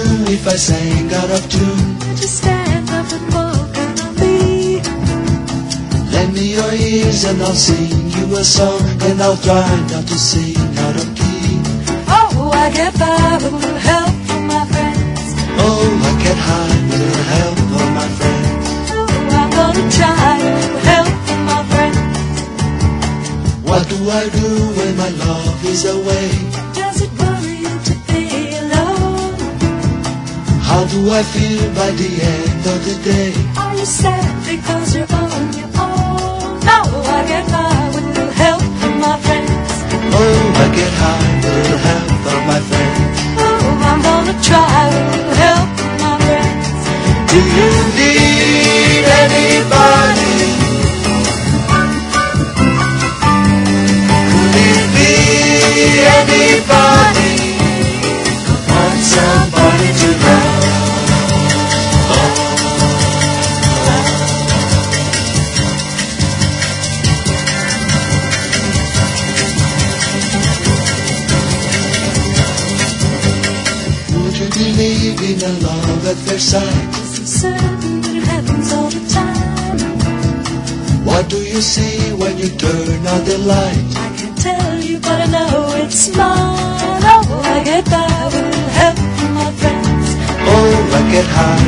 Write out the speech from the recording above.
if I sang out of tune? Just stand up and walk on me. Lend me your ears and I'll sing you a song, and I'll try not to sing out of key. Oh, I get by with a little help from my friends. Oh, I get high with a little help from my friends. Oh, I'm gonna try with a little help from my friends. What do I do when my love is away? Does it worry you to be alone? How do I feel by the end of the day? Are you sad because you're on your own? No, I get by with a little help from my friends. Oh, I get high with a little help from my friends. Oh, I'm gonna try with a little help from my friends. Do you need anybody? Anybody want somebody to love? Would you believe in a love at first sight? I'm certain that it happens all the time. What do you see when you turn on the light? I can't tell you, but I know it's mine. Oh, I get by with a little help from my friends. Oh, I get high